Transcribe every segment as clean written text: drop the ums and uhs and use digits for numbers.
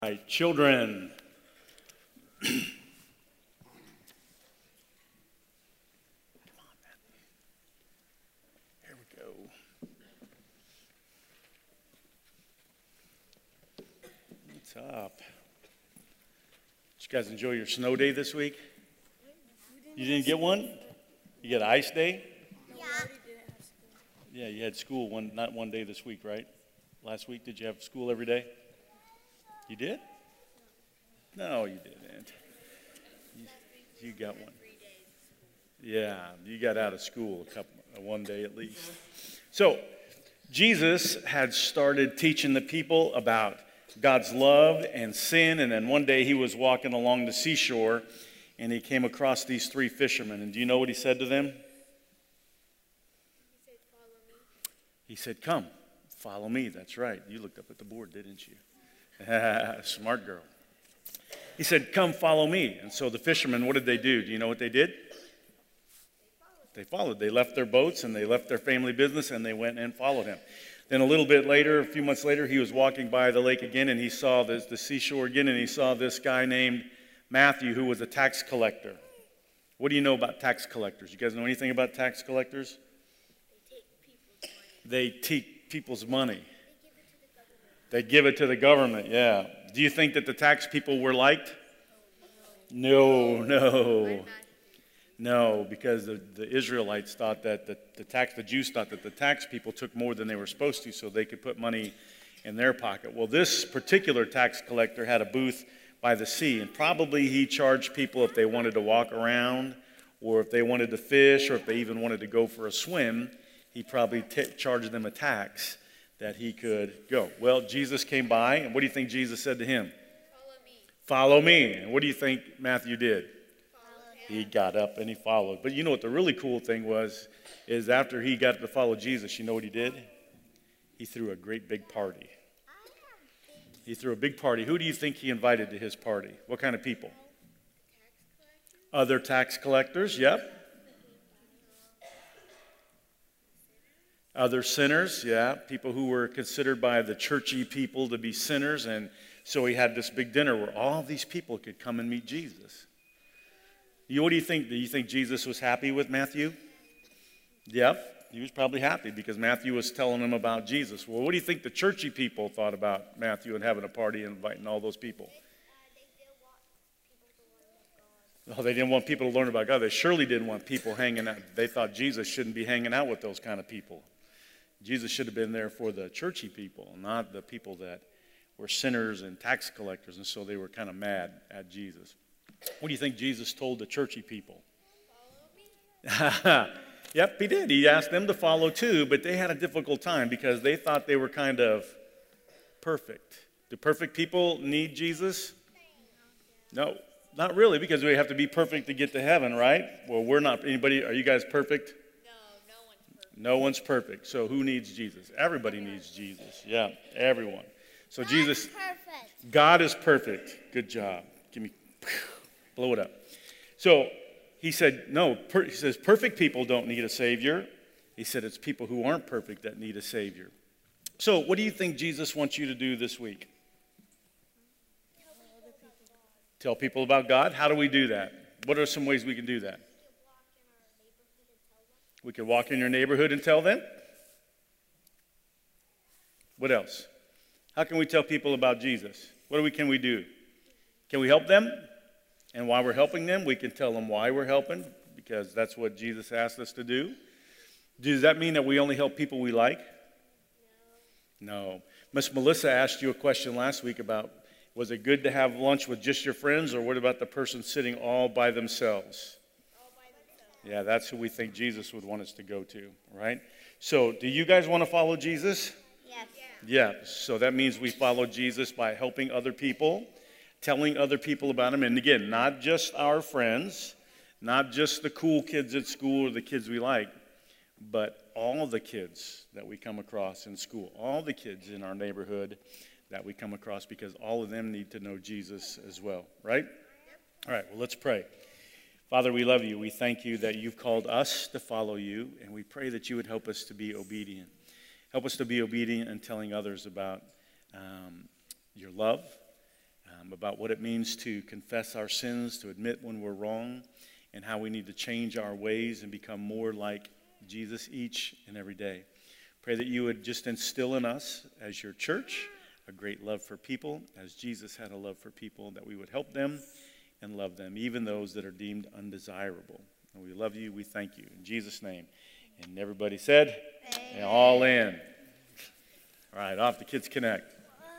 All right, children. Come on, man. Here we go. What's up? Did you guys enjoy your snow day this week? You didn't get one? You get ice day? Yeah. Yeah, you had school not one day this week, right? Last week, did you have school every day? You did? No, you didn't. You got one. Yeah, you got out of school one day at least. So, Jesus had started teaching the people about God's love and sin, and then one day he was walking along the seashore, and he came across these three fishermen. And do you know what he said to them? He said, "Follow me." He said, "Come, follow me." That's right. You looked up at the board, didn't you? Smart girl. He said, "Come, follow me." And so the fishermen, what did they do? Do you know what they did? They followed. They left their boats and they left their family business and they went and followed him. Then a little bit later, a few months later, he was walking by the lake again and he saw the seashore again, and he saw this guy named Matthew who was a tax collector. What do you know about tax collectors? You guys know anything about tax collectors? They take people's money. They take people's money. They give it to the government, yeah. Do you think that the tax people were liked? No, because the Israelites thought that the Jews thought that the tax people took more than they were supposed to so they could put money in their pocket. Well, this particular tax collector had a booth by the sea, and probably he charged people if they wanted to walk around or if they wanted to fish or if they even wanted to go for a swim, he probably charged them a tax that he could go. Well, Jesus came by, and what do you think Jesus said to him? Follow me. Follow me. And what do you think Matthew did? Follow him. He got up and he followed. But you know what the really cool thing is after he got to follow Jesus, you know what he did? He threw a great big party. He threw a big party. Who do you think he invited to his party? What kind of people? Other tax collectors, yep. Other sinners, yeah. People who were considered by the churchy people to be sinners. And so he had this big dinner where all these people could come and meet Jesus. What do you think? Do you think Jesus was happy with Matthew? Yep, he was probably happy because Matthew was telling him about Jesus. Well, what do you think the churchy people thought about Matthew and having a party and inviting all those people? They didn't want people to learn about God. Oh, they didn't want people to learn about God. They surely didn't want people hanging out. They thought Jesus shouldn't be hanging out with those kind of people. Jesus should have been there for the churchy people, not the people that were sinners and tax collectors, and so they were kind of mad at Jesus. What do you think Jesus told the churchy people? Follow me. Yep, he did. He asked them to follow too, but they had a difficult time because they thought they were kind of perfect. Do perfect people need Jesus? No, not really, because we have to be perfect to get to heaven, right? Well, we're not. Anybody? Are you guys perfect? No one's perfect. So who needs Jesus? Everybody needs Jesus. Yeah, everyone. So Jesus, Perfect. God is perfect. Good job. Blow it up. So he said, he says perfect people don't need a Savior. He said it's people who aren't perfect that need a Savior. So what do you think Jesus wants you to do this week? Tell people about God. How do we do that? What are some ways we can do that? We could walk in your neighborhood and tell them. What else? How can we tell people about Jesus? What can we do? Can we help them? And while we're helping them, we can tell them why we're helping, because that's what Jesus asked us to do. Does that mean that we only help people we like? No. Miss Melissa asked you a question last week about, was it good to have lunch with just your friends, or what about the person sitting all by themselves? Yeah, that's who we think Jesus would want us to go to, right? So, do you guys want to follow Jesus? Yes. Yeah, so that means we follow Jesus by helping other people, telling other people about him. And again, not just our friends, not just the cool kids at school or the kids we like, but all the kids that we come across in school, all the kids in our neighborhood that we come across, because all of them need to know Jesus as well, right? All right, well, let's pray. Father, we love you. We thank you that you've called us to follow you, and we pray that you would help us to be obedient. Help us to be obedient in telling others about your love. about what it means to confess our sins, to admit when we're wrong, and how we need to change our ways and become more like Jesus each and every day. Pray that you would just instill in us as your church a great love for people, as Jesus had a love for people, that we would help them and love them, even those that are deemed undesirable. And we love you. We thank you. In Jesus' name. And everybody said, and all in. All right, off the Kids Connect.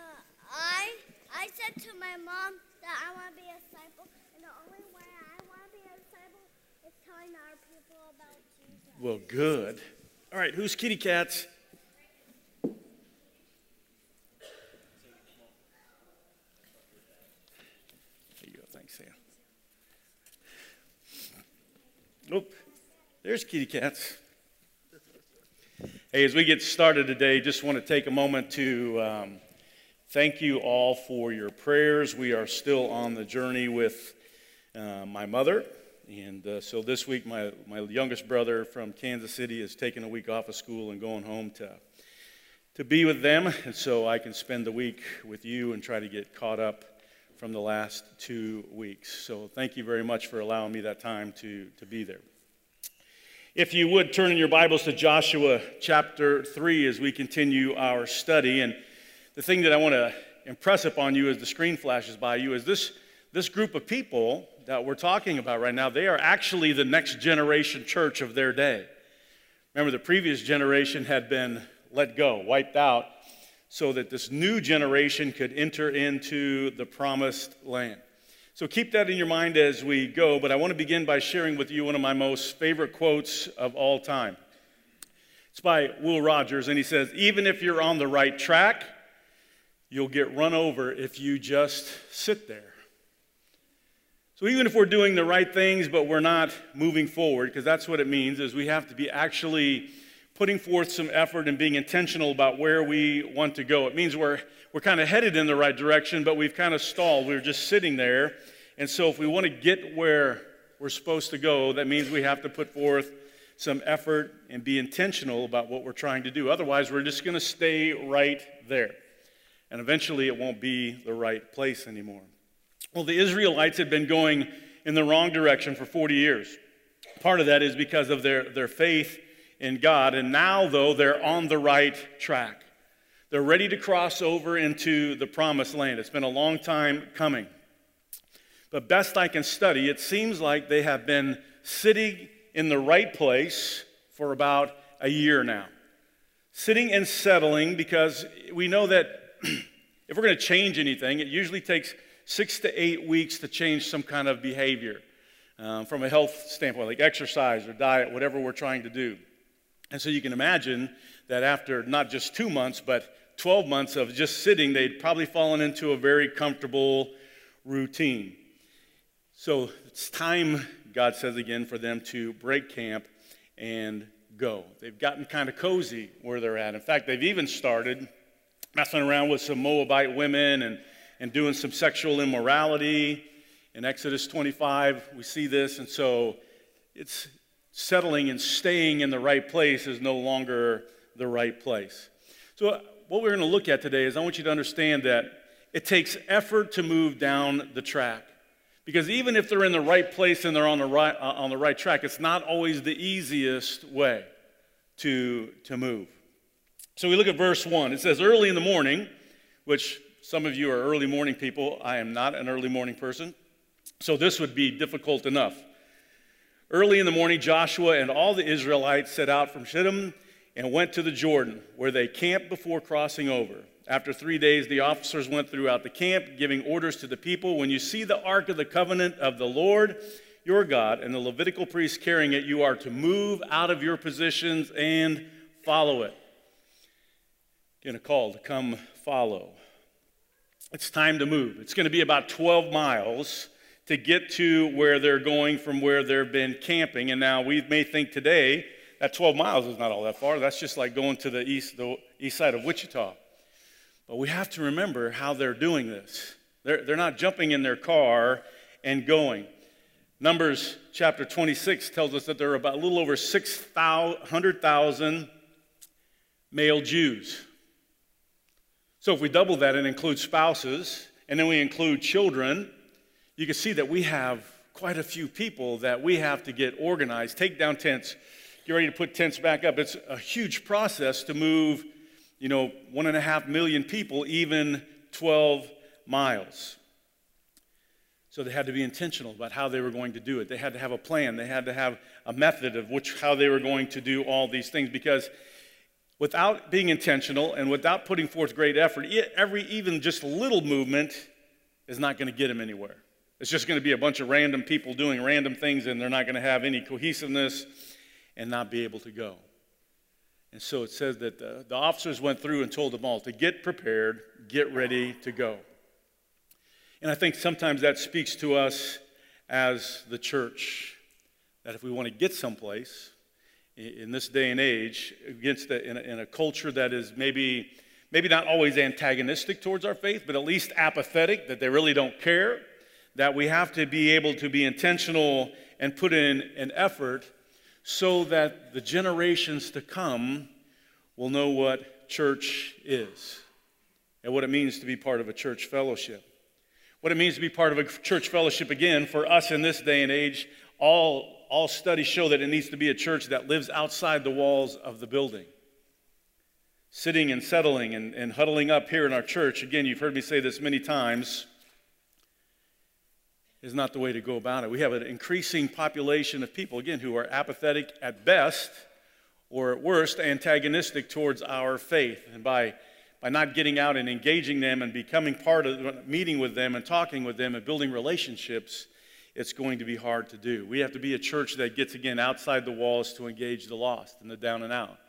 I said to my mom that I want to be a disciple, and the only way I want to be a disciple is telling our people about Jesus. Well, good. All right, who's kitty cats? There you go. Thanks, Sam. Nope. There's kitty cats. Hey, as we get started today, just want to take a moment to thank you all for your prayers. We are still on the journey with my mother. And so this week, my youngest brother from Kansas City is taking a week off of school and going home to be with them. And so I can spend the week with you and try to get caught up from the last 2 weeks. So thank you very much for allowing me that time to be there. If you would turn in your Bibles to Joshua chapter 3 as we continue our study. And the thing that I want to impress upon you as the screen flashes by you is this group of people that we're talking about right now, they are actually the next generation church of their day. Remember, the previous generation had been let go, wiped out, so that this new generation could enter into the promised land. So keep that in your mind as we go, but I want to begin by sharing with you one of my most favorite quotes of all time. It's by Will Rogers, and he says, "Even if you're on the right track, you'll get run over if you just sit there." So even if we're doing the right things, but we're not moving forward, because that's what it means, is we have to be actually putting forth some effort and being intentional about where we want to go. It means we're kind of headed in the right direction, but we've kind of stalled. We're just sitting there. And so if we want to get where we're supposed to go, that means we have to put forth some effort and be intentional about what we're trying to do. Otherwise, we're just going to stay right there. And eventually, it won't be the right place anymore. Well, the Israelites had been going in the wrong direction for 40 years. Part of that is because of their faith in God. And now, though, they're on the right track. They're ready to cross over into the promised land. It's been a long time coming. But best I can study, it seems like they have been sitting in the right place for about a year now. Sitting and settling, because we know that if we're going to change anything, it usually takes 6 to 8 weeks to change some kind of behavior from a health standpoint, like exercise or diet, whatever we're trying to do. And so you can imagine that after not just 2 months, but 12 months of just sitting, they'd probably fallen into a very comfortable routine. So it's time, God says again, for them to break camp and go. They've gotten kind of cozy where they're at. In fact, they've even started messing around with some Moabite women and doing some sexual immorality. In Exodus 25, we see this, and so it's settling and staying in the right place is no longer the right place. So what we're going to look at today is I want you to understand that it takes effort to move down the track. Because even if they're in the right place and they're on the right track, it's not always the easiest way to move. So we look at verse 1. It says, early in the morning, which some of you are early morning people. I am not an early morning person, so this would be difficult enough. Early in the morning, Joshua and all the Israelites set out from Shittim and went to the Jordan, where they camped before crossing over. After 3 days, the officers went throughout the camp, giving orders to the people, when you see the ark of the covenant of the Lord your God and the Levitical priests carrying it, you are to move out of your positions and follow it. Getting a call to come follow. It's time to move. It's going to be about 12 miles to get to where they're going from where they've been camping. And now we may think today that 12 miles is not all that far. That's just like going to the east side of Wichita. But we have to remember how they're doing this. They're not jumping in their car and going. Numbers chapter 26 tells us that there are about a little over 600,000 male Jews. So if we double that and include spouses and then we include children, you can see that we have quite a few people that we have to get organized, take down tents, get ready to put tents back up. It's a huge process to move, 1.5 million people, even 12 miles. So they had to be intentional about how they were going to do it. They had to have a plan. They had to have a method of how they were going to do all these things, because without being intentional and without putting forth great effort, even just a little movement is not going to get them anywhere. It's just going to be a bunch of random people doing random things, and they're not going to have any cohesiveness and not be able to go. And so it says that the officers went through and told them all to get prepared, get ready to go. And I think sometimes that speaks to us as the church, that if we want to get someplace in this day and age, in a culture that is maybe not always antagonistic towards our faith, but at least apathetic, that they really don't care, that we have to be able to be intentional and put in an effort so that the generations to come will know what church is and what it means to be part of a church fellowship. What it means to be part of a church fellowship, again, for us in this day and age, all studies show that it needs to be a church that lives outside the walls of the building. Sitting and settling and huddling up here in our church, again, you've heard me say this many times, is not the way to go about it. We have an increasing population of people, again, who are apathetic at best, or at worst, antagonistic towards our faith. And by not getting out and engaging them and becoming part of meeting with them and talking with them and building relationships, it's going to be hard to do. We have to be a church that gets, again, outside the walls to engage the lost and the down and out.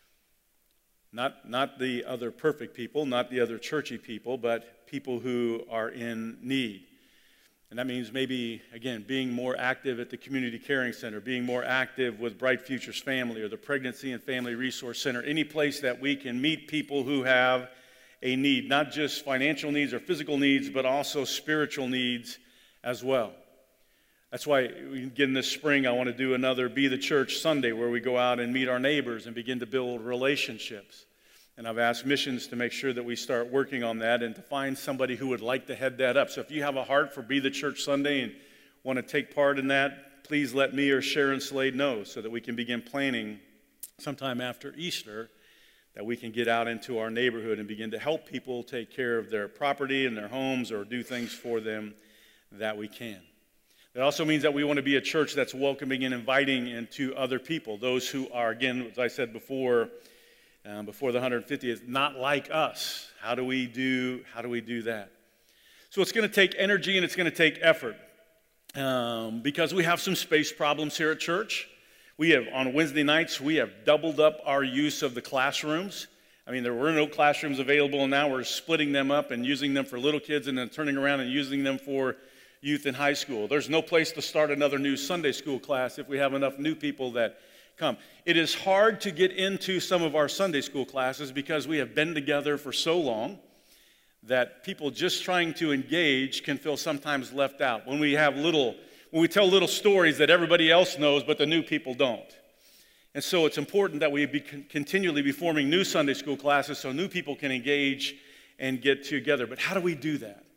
Not the other perfect people, not the other churchy people, but people who are in need. And that means maybe, again, being more active at the Community Caring Center, being more active with Bright Futures Family or the Pregnancy and Family Resource Center, any place that we can meet people who have a need, not just financial needs or physical needs, but also spiritual needs as well. That's why, again, this spring, I want to do another Be the Church Sunday where we go out and meet our neighbors and begin to build relationships. And I've asked missions to make sure that we start working on that and to find somebody who would like to head that up. So if you have a heart for Be the Church Sunday and want to take part in that, please let me or Sharon Slade know so that we can begin planning sometime after Easter, that we can get out into our neighborhood and begin to help people take care of their property and their homes or do things for them that we can. It also means that we want to be a church that's welcoming and inviting into other people, those who are, again, as I said before the 150th, not like us. How do we do that? So it's going to take energy and it's going to take effort because we have some space problems here at church. On Wednesday nights, we have doubled up our use of the classrooms. I mean, there were no classrooms available, and now we're splitting them up and using them for little kids and then turning around and using them for youth in high school. There's no place to start another new Sunday school class if we have enough new people that come. It is hard to get into some of our Sunday school classes because we have been together for so long that people just trying to engage can feel sometimes left out. When we tell little stories that everybody else knows but the new people don't. And so it's important that we continually be forming new Sunday school classes so new people can engage and get together. But how do we do that?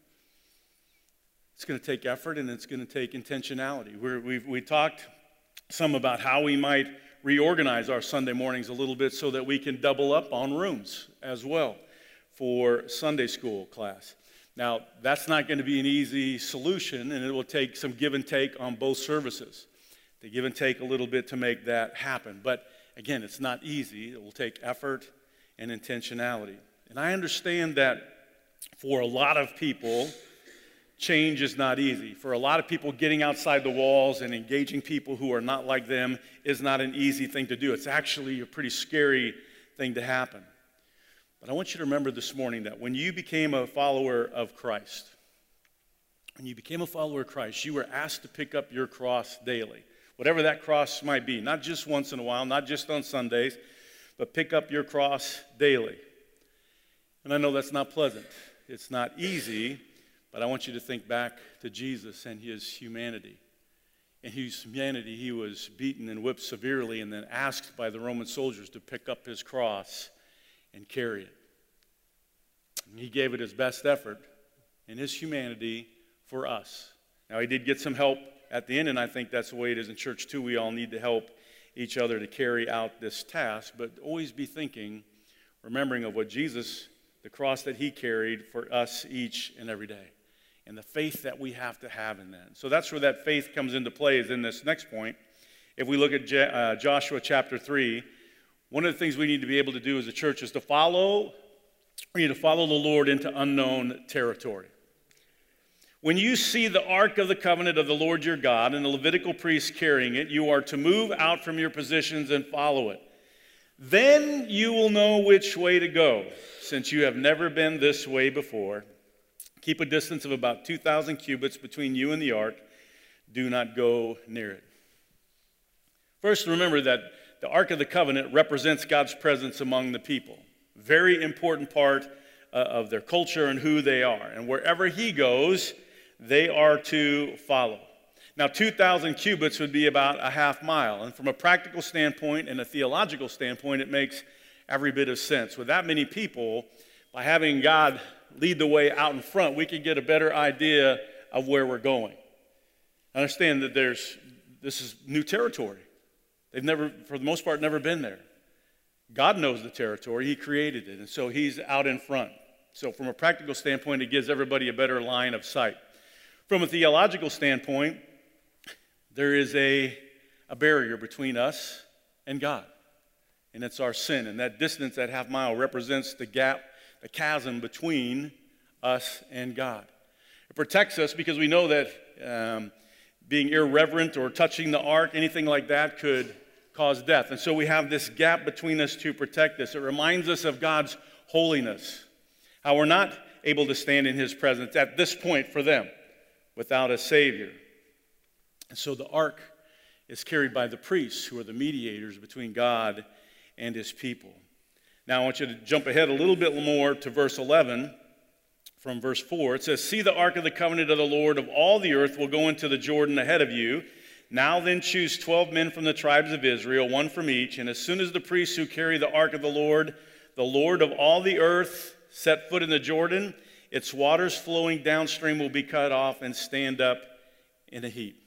It's going to take effort and it's going to take intentionality. We talked some about how we might reorganize our Sunday mornings a little bit so that we can double up on rooms as well for Sunday school class. Now, that's not going to be an easy solution, and it will take some give and take on both services to give and take a little bit to make that happen. But again, it's not easy. It will take effort and intentionality. And I understand that for a lot of people, change is not easy. For a lot of people, getting outside the walls and engaging people who are not like them is not an easy thing to do. It's actually a pretty scary thing to happen. But I want you to remember this morning that when you became a follower of Christ, you were asked to pick up your cross daily, whatever that cross might be, not just once in a while, not just on Sundays, but pick up your cross daily. And I know that's not pleasant. It's not easy. But I want you to think back to Jesus and his humanity. In his humanity, he was beaten and whipped severely and then asked by the Roman soldiers to pick up his cross and carry it. And he gave it his best effort, in his humanity for us. Now, he did get some help at the end, and I think that's the way it is in church too. We all need to help each other to carry out this task, but always be thinking, remembering of what Jesus, the cross that he carried for us each and every day, and the faith that we have to have in that. So that's where that faith comes into play, is in this next point. If we look at Joshua chapter 3, one of the things we need to be able to do as a church is we need to follow the Lord into unknown territory. When you see the Ark of the Covenant of the Lord your God and the Levitical priests carrying it, you are to move out from your positions and follow it. Then you will know which way to go, since you have never been this way before. Keep a distance of about 2,000 cubits between you and the ark. Do not go near it. First, remember that the Ark of the Covenant represents God's presence among the people. Very important part of their culture and who they are. And wherever he goes, they are to follow. Now, 2,000 cubits would be about a half mile. And from a practical standpoint and a theological standpoint, it makes every bit of sense. With that many people, by having God lead the way out in front, we can get a better idea of where we're going. Understand that this is new territory. They've never, for the most part, never been there. God knows the territory. He created it, and so he's out in front. So from a practical standpoint, it gives everybody a better line of sight. From a theological standpoint, there is a barrier between us and God, and it's our sin. And that distance, that half mile, represents the gap, the chasm between us and God. It protects us because we know that being irreverent or touching the ark, anything like that, could cause death. And so we have this gap between us to protect us. It reminds us of God's holiness, how we're not able to stand in his presence at this point for them without a Savior. And so the ark is carried by the priests, who are the mediators between God and his people. Now I want you to jump ahead a little bit more to verse 11 from verse 4. It says, "See, the ark of the covenant of the Lord of all the earth will go into the Jordan ahead of you. Now then choose 12 men from the tribes of Israel, one from each. And as soon as the priests who carry the ark of the Lord of all the earth, set foot in the Jordan, its waters flowing downstream will be cut off and stand up in a heap."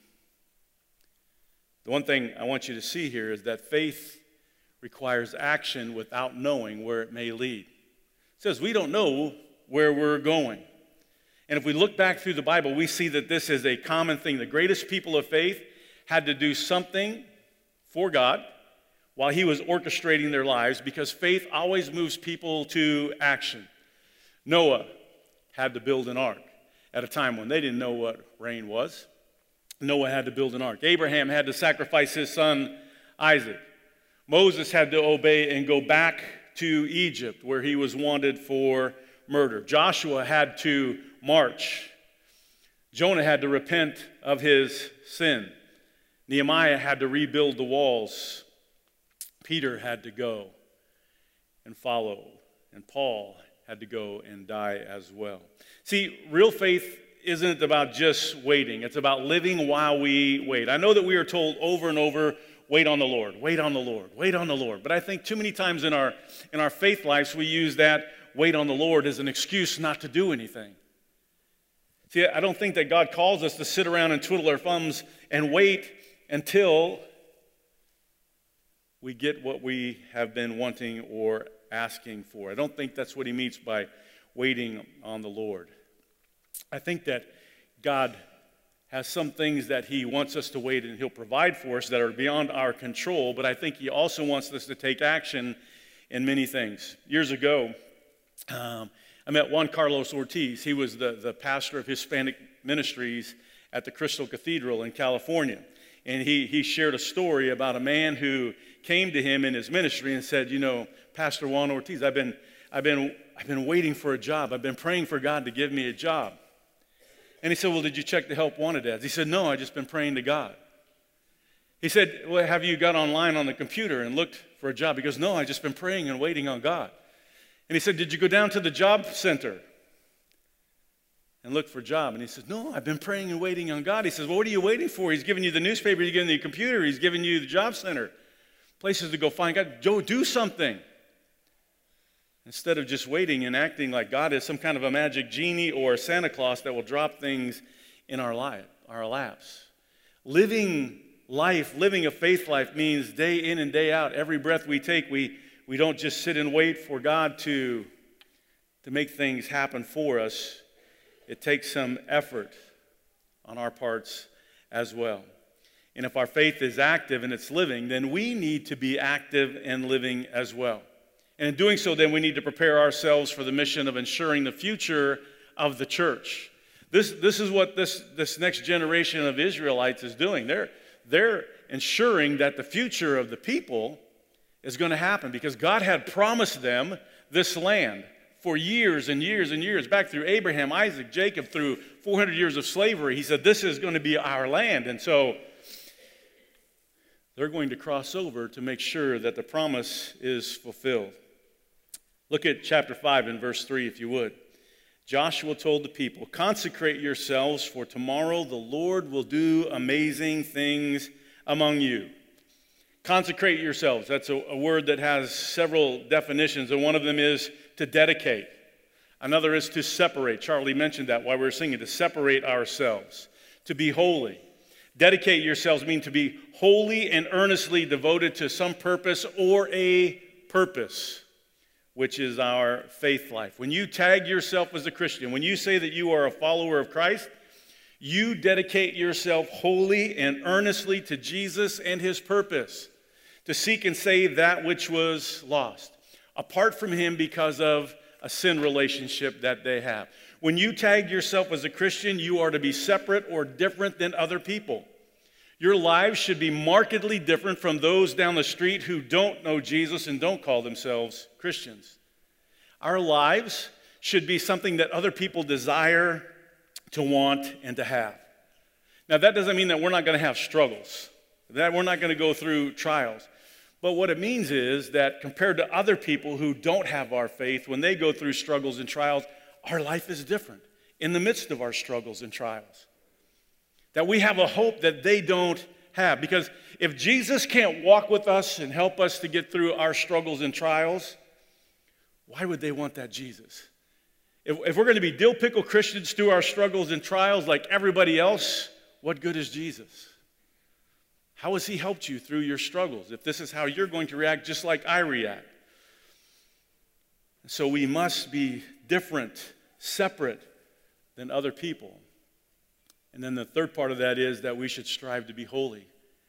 The one thing I want you to see here is that faith requires action without knowing where it may lead. It says we don't know where we're going. And if we look back through the Bible, we see that this is a common thing. The greatest people of faith had to do something for God while he was orchestrating their lives, because faith always moves people to action. Noah had to build an ark at a time when they didn't know what rain was. Noah had to build an ark. Abraham had to sacrifice his son Isaac. Moses had to obey and go back to Egypt, where he was wanted for murder. Joshua had to march. Jonah had to repent of his sin. Nehemiah had to rebuild the walls. Peter had to go and follow. And Paul had to go and die as well. See, real faith isn't about just waiting. It's about living while we wait. I know that we are told over and over, wait on the Lord, wait on the Lord, wait on the Lord. But I think too many times in our faith lives, we use that wait on the Lord as an excuse not to do anything. See, I don't think that God calls us to sit around and twiddle our thumbs and wait until we get what we have been wanting or asking for. I don't think that's what he means by waiting on the Lord. I think that God has some things that he wants us to wait and he'll provide for us that are beyond our control, but I think he also wants us to take action in many things. Years ago, I met Juan Carlos Ortiz. He was the pastor of Hispanic ministries at the Crystal Cathedral in California. And he shared a story about a man who came to him in his ministry and said, Pastor Juan Ortiz, I've been waiting for a job. I've been praying for God to give me a job. And he said, well, did you check the help wanted ads? He said, no, I've just been praying to God. He said, well, have you got online on the computer and looked for a job? He goes, no, I've just been praying and waiting on God. And he said, did you go down to the job center and look for a job? And he said, no, I've been praying and waiting on God. He says, well, what are you waiting for? He's giving you the newspaper, he's giving you the computer, he's giving you the job center, places to go find God. Joe, do something. And instead of just waiting and acting like God is some kind of a magic genie or a Santa Claus that will drop things in our laps. Living life, living a faith life means day in and day out, every breath we take, we don't just sit and wait for God to make things happen for us. It takes some effort on our parts as well. And if our faith is active and it's living, then we need to be active and living as well. And in doing so, then we need to prepare ourselves for the mission of ensuring the future of the church. This is what this next generation of Israelites is doing. They're ensuring that the future of the people is going to happen because God had promised them this land for years and years and years, back through Abraham, Isaac, Jacob, through 400 years of slavery. He said, this is going to be our land. And so they're going to cross over to make sure that the promise is fulfilled. Look at chapter 5 and verse 3, if you would. Joshua told the people, consecrate yourselves, for tomorrow the Lord will do amazing things among you. Consecrate yourselves. That's a word that has several definitions, and one of them is to dedicate. Another is to separate. Charlie mentioned that while we were singing, to separate ourselves, to be holy. Dedicate yourselves means to be wholly and earnestly devoted to some purpose or a purpose, which is our faith life. When you tag yourself as a Christian, when you say that you are a follower of Christ, you dedicate yourself wholly and earnestly to Jesus and his purpose, to seek and save that which was lost, apart from him because of a sin relationship that they have. When you tag yourself as a Christian, you are to be separate or different than other people. Your lives should be markedly different from those down the street who don't know Jesus and don't call themselves Christians. Our lives should be something that other people desire to want and to have. Now, that doesn't mean that we're not going to have struggles, that we're not going to go through trials. But what it means is that compared to other people who don't have our faith, when they go through struggles and trials, our life is different in the midst of our struggles and trials. That we have a hope that they don't have. Because if Jesus can't walk with us and help us to get through our struggles and trials, why would they want that Jesus? If we're going to be dill pickle Christians through our struggles and trials like everybody else, what good is Jesus? How has he helped you through your struggles if this is how you're going to react just like I react? So we must be different, separate than other people. And then the third part of that is that we should strive to be holy.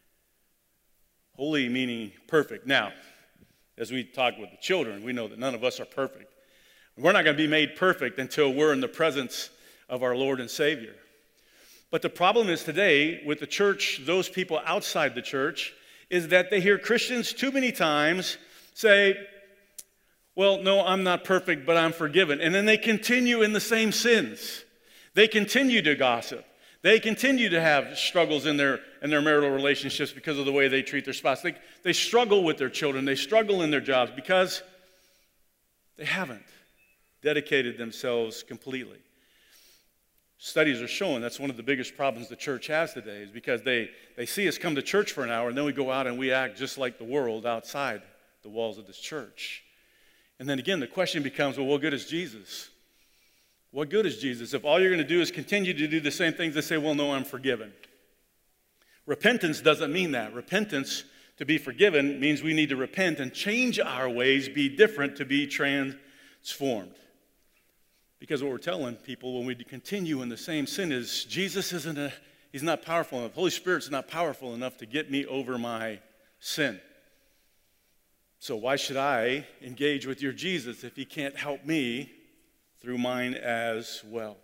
Holy meaning perfect. Now, as we talk with the children, we know that none of us are perfect. We're not going to be made perfect until we're in the presence of our Lord and Savior. But the problem is today with the church, those people outside the church, is that they hear Christians too many times say, well, no, I'm not perfect, but I'm forgiven. And then they continue in the same sins. They continue to gossip. They continue to have struggles in their marital relationships because of the way they treat their spouse. They struggle with their children. They struggle in their jobs because they haven't dedicated themselves completely. Studies are showing that's one of the biggest problems the church has today is because they see us come to church for an hour and then we go out and we act just like the world outside the walls of this church. And then again, the question becomes, well, what good is Jesus? What good is Jesus if all you're going to do is continue to do the same things that say, well, no, I'm forgiven? Repentance doesn't mean that. Repentance, to be forgiven, means we need to repent and change our ways, be different, to be transformed. Because what we're telling people when we continue in the same sin is Jesus he's not powerful enough. The Holy Spirit's not powerful enough to get me over my sin. So why should I engage with your Jesus if he can't help me through mine as well?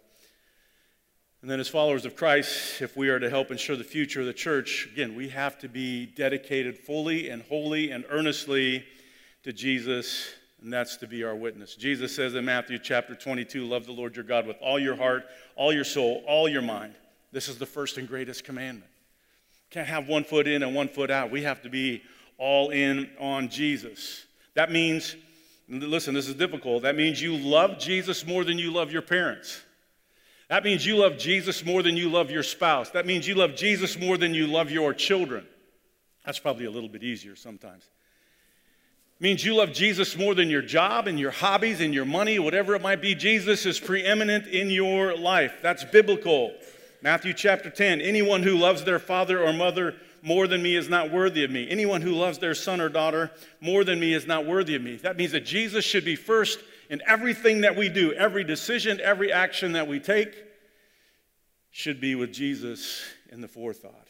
And then as followers of Christ, if we are to help ensure the future of the church, again, we have to be dedicated fully and wholly and earnestly to Jesus, and that's to be our witness. Jesus says in Matthew chapter 22, love the Lord your God with all your heart, all your soul, all your mind. This is the first and greatest commandment. Can't have one foot in and one foot out. We have to be all in on Jesus. That means, listen, this is difficult. That means you love Jesus more than you love your parents. That means you love Jesus more than you love your spouse. That means you love Jesus more than you love your children. That's probably a little bit easier sometimes. means you love Jesus more than your job and your hobbies and your money, whatever it might be. Jesus is preeminent in your life. That's biblical. Matthew chapter 10, anyone who loves their father or mother more than me is not worthy of me. Anyone who loves their son or daughter more than me is not worthy of me. That means that Jesus should be first in everything that we do. Every decision, every action that we take should be with Jesus in the forethought.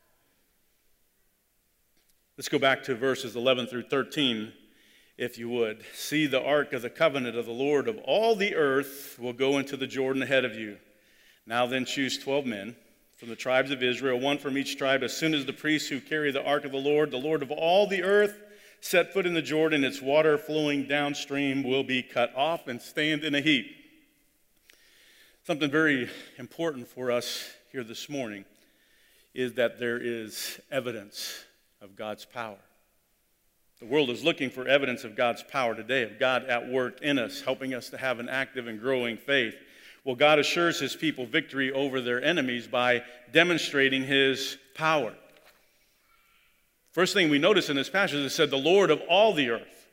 Let's go back to verses 11 through 13, if you would. See, the ark of the covenant of the Lord of all the earth will go into the Jordan ahead of you. Now then choose 12 men from the tribes of Israel, one from each tribe. As soon as the priests who carry the ark of the Lord of all the earth, set foot in the Jordan, its water flowing downstream will be cut off and stand in a heap. Something very important for us here this morning is that there is evidence of God's power. The world is looking for evidence of God's power today, of God at work in us, helping us to have an active and growing faith. Well, God assures his people victory over their enemies by demonstrating his power. First thing we notice in this passage, it said, the Lord of all the earth.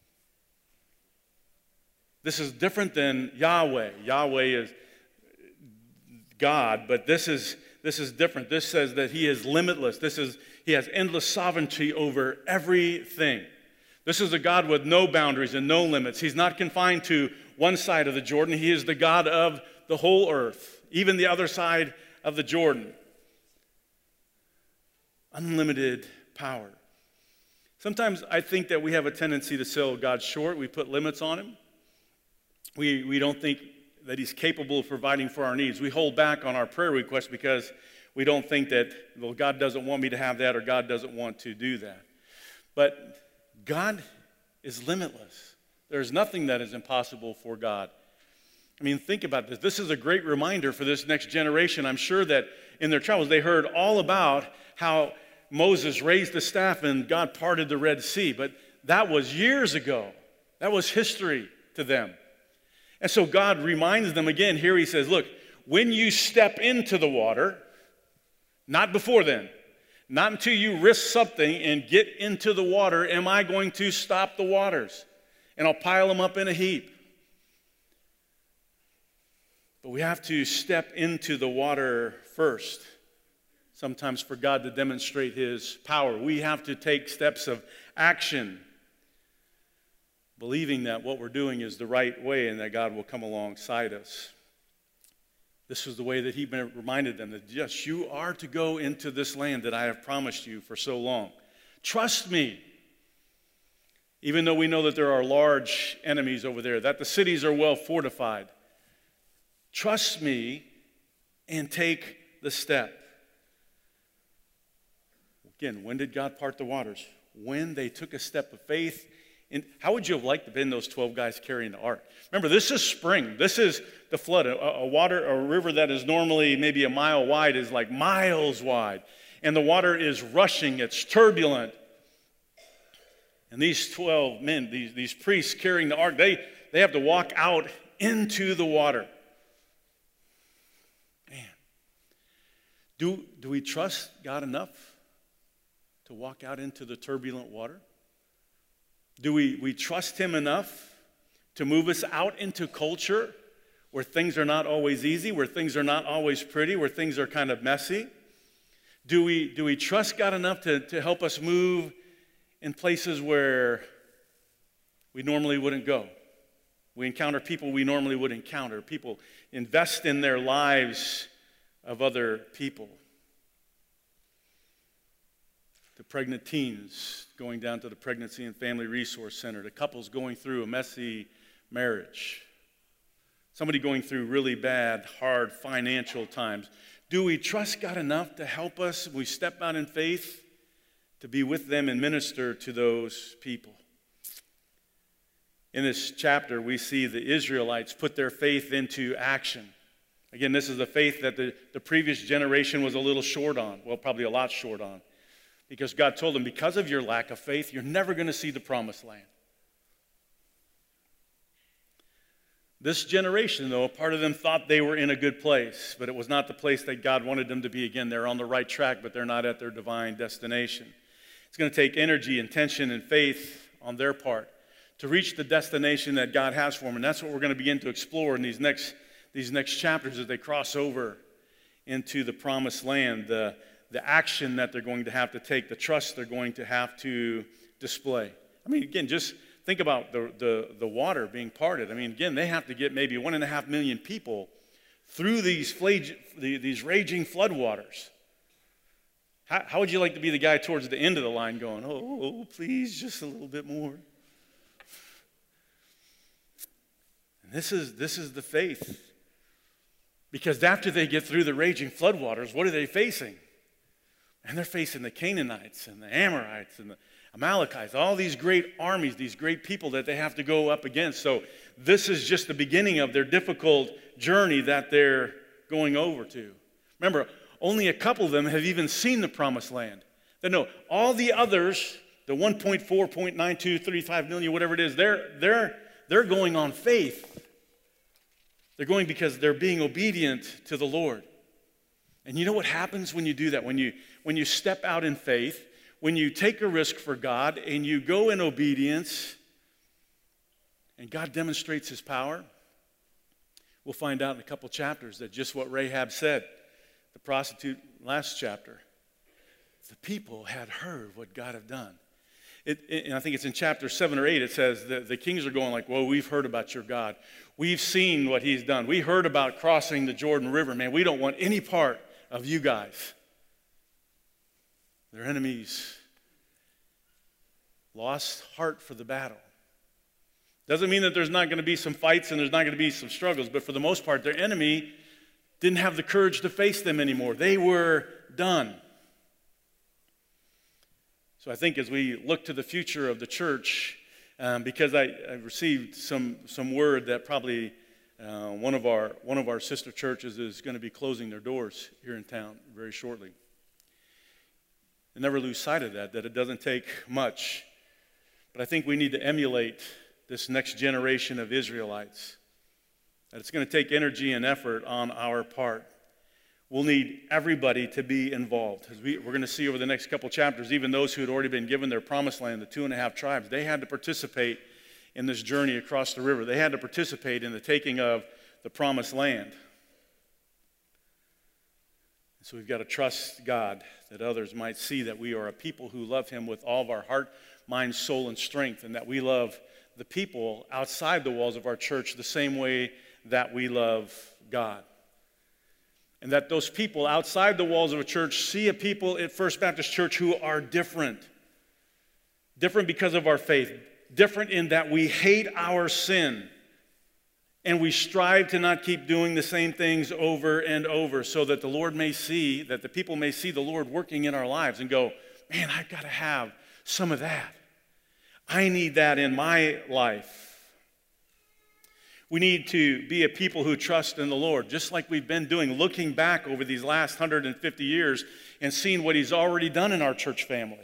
This is different than Yahweh. Yahweh is God, but this is different. This says that he is limitless. He has endless sovereignty over everything. This is a God with no boundaries and no limits. He's not confined to one side of the Jordan. He is the God of the whole earth, even the other side of the Jordan. Unlimited power. Sometimes I think that we have a tendency to sell God short. We put limits on him. We don't think that he's capable of providing for our needs. We hold back on our prayer requests because we don't think that, well, God doesn't want me to have that or God doesn't want to do that. But God is limitless. There's nothing that is impossible for God. I mean, think about this. This is a great reminder for this next generation. I'm sure that in their travels they heard all about how Moses raised the staff and God parted the Red Sea. But that was years ago. That was history to them. And so God reminds them again. Here he says, look, when you step into the water, not before then, not until you risk something and get into the water, am I going to stop the waters. And I'll pile them up in a heap. But we have to step into the water first. Sometimes for God to demonstrate his power, we have to take steps of action, believing that what we're doing is the right way and that God will come alongside us. This was the way that he reminded them that, yes, you are to go into this land that I have promised you for so long. Trust me. Even though we know that there are large enemies over there, that the cities are well fortified. Trust me and take the step. Again, when did God part the waters? When they took a step of faith. And how would you have liked to have been those 12 guys carrying the ark? Remember, this is spring. This is the flood. A river that is normally maybe a mile wide is like miles wide. And the water is rushing. It's turbulent. And these 12 men, these priests carrying the ark, they have to walk out into the water. Man, do we trust God enough to walk out into the turbulent water? Do we trust him enough to move us out into culture where things are not always easy, where things are not always pretty, where things are kind of messy? Do we trust God enough to help us move in places where we normally wouldn't go? We encounter people we normally would encounter. People invest in their lives of other people. The pregnant teens going down to the Pregnancy and Family Resource Center, the couples going through a messy marriage, somebody going through really bad, hard financial times. Do we trust God enough to help us, we step out in faith, to be with them and minister to those people? In this chapter, we see the Israelites put their faith into action. Again, this is a faith that the previous generation was a little short on, well, probably a lot short on. Because God told them, because of your lack of faith, you're never going to see the promised land. This generation, though, a part of them thought they were in a good place, but it was not the place that God wanted them to be. Again, they're on the right track, but they're not at their divine destination. It's going to take energy, intention, and faith on their part to reach the destination that God has for them. And that's what we're going to begin to explore in these next chapters as they cross over into the promised land, the action that they're going to have to take, the trust they're going to have to display. I mean, again, just think about the water being parted. I mean, again, they have to get maybe 1.5 million people through these raging floodwaters. How would you like to be the guy towards the end of the line going, oh, please, just a little bit more? And this is the faith. Because after they get through the raging floodwaters, what are they facing? And they're facing the Canaanites and the Amorites and the Amalekites, all these great armies, these great people that they have to go up against. So this is just the beginning of their difficult journey that they're going over to. Remember, only a couple of them have even seen the promised land. No, all the others, the 1.4, 0.92, 35 million, whatever it is, they're going on faith. They're going because they're being obedient to the Lord. And you know what happens when you do that? When you step out in faith, when you take a risk for God and you go in obedience and God demonstrates his power, we'll find out in a couple chapters that just what Rahab said, the prostitute last chapter, the people had heard what God had done. And I think it's in chapter 7 or 8, it says that the kings are going like, well, we've heard about your God. We've seen what he's done. We heard about crossing the Jordan River. Man, we don't want any part of you guys. Their enemies lost heart for the battle. Doesn't mean that there's not going to be some fights and there's not going to be some struggles, but for the most part, their enemy didn't have the courage to face them anymore. They were done. So I think as we look to the future of the church, because I received some word that probably one of our sister churches is going to be closing their doors here in town very shortly. And never lose sight of that it doesn't take much. But I think we need to emulate this next generation of Israelites. That it's going to take energy and effort on our part. We'll need everybody to be involved. As we're going to see over the next couple chapters, even those who had already been given their promised land, the 2.5 tribes, they had to participate in this journey across the river. They had to participate in the taking of the promised land. So we've got to trust God that others might see that we are a people who love him with all of our heart, mind, soul, and strength, and that we love the people outside the walls of our church the same way that we love God. And that those people outside the walls of a church see a people at First Baptist Church who are different. Different because of our faith. Different in that we hate our sin. And we strive to not keep doing the same things over and over so that the Lord may see, that the people may see the Lord working in our lives and go, man, I've got to have some of that. I need that in my life. We need to be a people who trust in the Lord, just like we've been doing, looking back over these last 150 years and seeing what he's already done in our church family.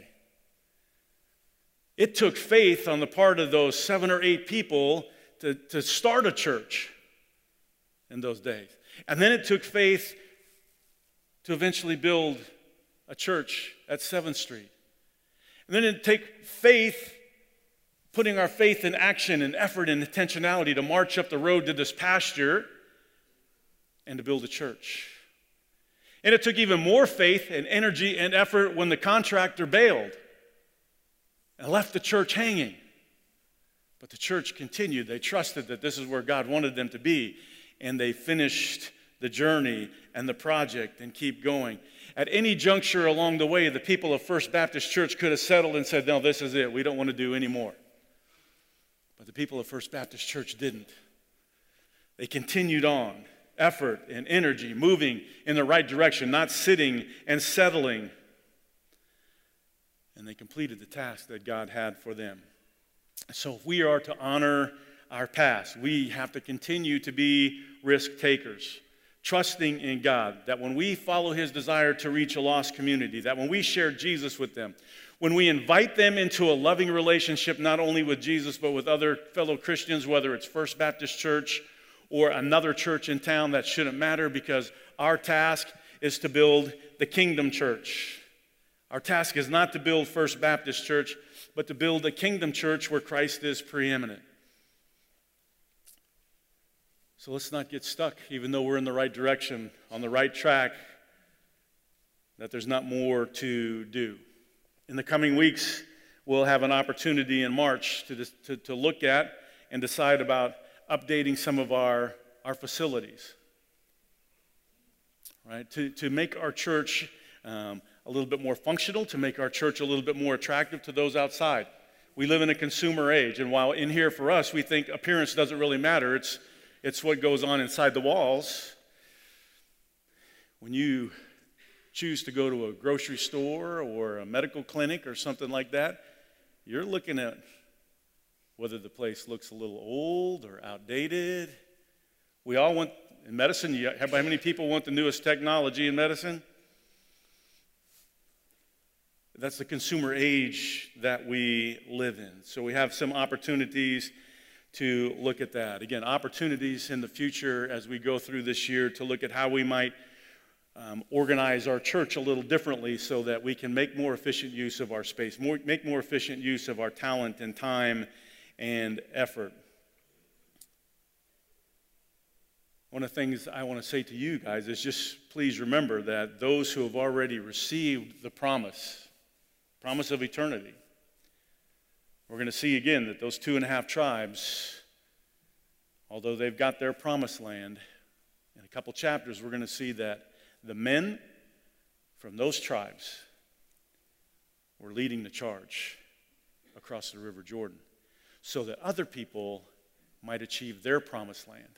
It took faith on the part of those 7 or 8 people to start a church in those days. And then it took faith to eventually build a church at 7th Street. And then it took faith, putting our faith in action and effort and intentionality to march up the road to this pasture and to build a church. And it took even more faith and energy and effort when the contractor bailed and left the church hanging. But the church continued. They trusted that this is where God wanted them to be. And they finished the journey and the project and keep going. At any juncture along the way, the people of First Baptist Church could have settled and said, no, this is it. We don't want to do any more. But the people of First Baptist Church didn't. They continued on, effort and energy, moving in the right direction, not sitting and settling. And they completed the task that God had for them. So if we are to honor our past, we have to continue to be risk takers, trusting in God, that when we follow his desire to reach a lost community, that when we share Jesus with them, when we invite them into a loving relationship, not only with Jesus, but with other fellow Christians, whether it's First Baptist Church or another church in town, that shouldn't matter, because our task is to build the kingdom church. Our task is not to build First Baptist Church. but to build a kingdom church where Christ is preeminent. So let's not get stuck, even though we're in the right direction, on the right track, that there's not more to do. In the coming weeks, we'll have an opportunity in March to look at and decide about updating some of our facilities, right? To make our church a little bit more functional, to make our church a little bit more attractive to those outside. We live in a consumer age, and while in here for us, we think appearance doesn't really matter, it's what goes on inside the walls. When you choose to go to a grocery store or a medical clinic or something like that, you're looking at whether the place looks a little old or outdated. We all want, in medicine, how many people want the newest technology in medicine? That's the consumer age that we live in. So we have some opportunities to look at that. Again, opportunities in the future as we go through this year to look at how we might organize our church a little differently so that we can make more efficient use of our space, make more efficient use of our talent and time and effort. One of the things I want to say to you guys is just please remember that those who have already received the promise of eternity, we're going to see again that those 2.5 tribes, although they've got their promised land, in a couple chapters we're going to see that the men from those tribes were leading the charge across the River Jordan so that other people might achieve their promised land.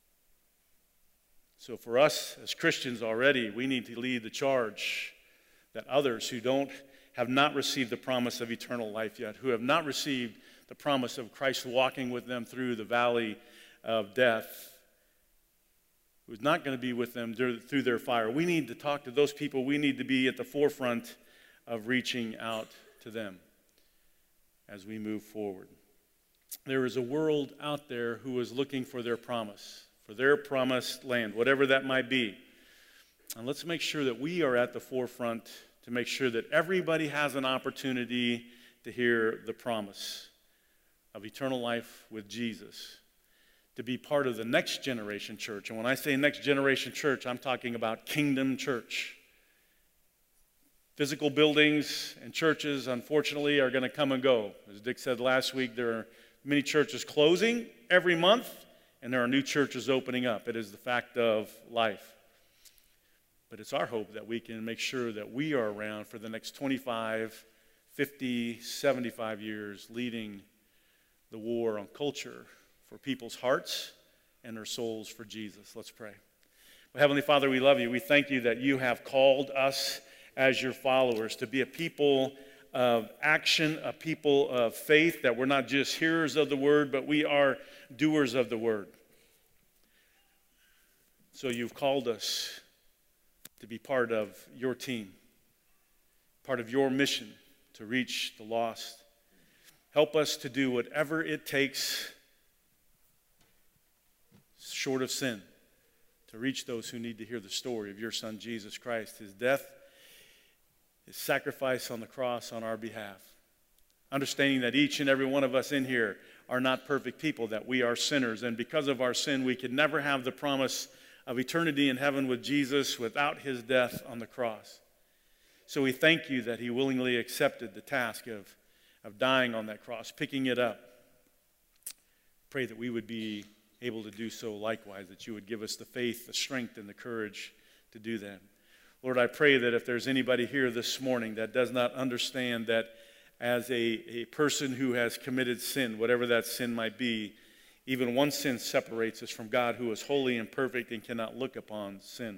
So for us as Christians already, we need to lead the charge that others who have not received the promise of eternal life yet, who have not received the promise of Christ walking with them through the valley of death, who's not going to be with them through their fire. We need to talk to those people. We need to be at the forefront of reaching out to them as we move forward. There is a world out there who is looking for their promise, for their promised land, whatever that might be. And let's make sure that we are at the forefront to make sure that everybody has an opportunity to hear the promise of eternal life with Jesus, to be part of the next generation church. And when I say next generation church, I'm talking about kingdom church. Physical buildings and churches, unfortunately, are going to come and go. As Dick said last week, there are many churches closing every month, and there are new churches opening up. It is the fact of life. But it's our hope that we can make sure that we are around for the next 25, 50, 75 years, leading the war on culture for people's hearts and their souls for Jesus. Let's pray. Well, Heavenly Father, we love you. We thank you that you have called us as your followers to be a people of action, a people of faith, that we're not just hearers of the word, but we are doers of the word. So you've called us to be part of your team, part of your mission to reach the lost. Help us to do whatever it takes, short of sin, to reach those who need to hear the story of your Son, Jesus Christ, his death, his sacrifice on the cross on our behalf. Understanding that each and every one of us in here are not perfect people, that we are sinners, and because of our sin, we can never have the promise of eternity in heaven with Jesus without his death on the cross. So we thank you that he willingly accepted the task of dying on that cross, picking it up. Pray that we would be able to do so likewise, that you would give us the faith, the strength, and the courage to do that. Lord, I pray that if there's anybody here this morning that does not understand that as a person who has committed sin, whatever that sin might be, even one sin separates us from God, who is holy and perfect and cannot look upon sin,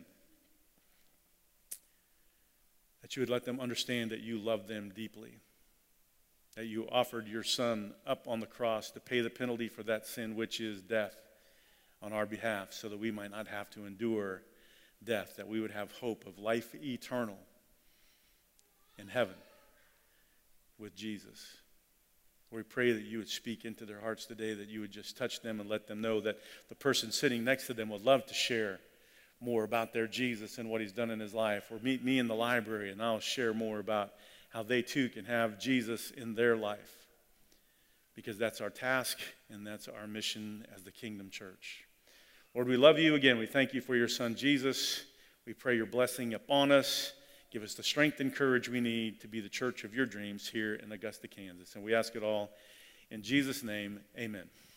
that you would let them understand that you love them deeply, that you offered your Son up on the cross to pay the penalty for that sin, which is death, on our behalf, so that we might not have to endure death, that we would have hope of life eternal in heaven with Jesus. We pray that you would speak into their hearts today, that you would just touch them and let them know that the person sitting next to them would love to share more about their Jesus and what he's done in his life. Or meet me in the library and I'll share more about how they too can have Jesus in their life. Because that's our task and that's our mission as the Kingdom Church. Lord, we love you again. We thank you for your Son, Jesus. We pray your blessing upon us. Give us the strength and courage we need to be the church of your dreams here in Augusta, Kansas. And we ask it all in Jesus' name, amen.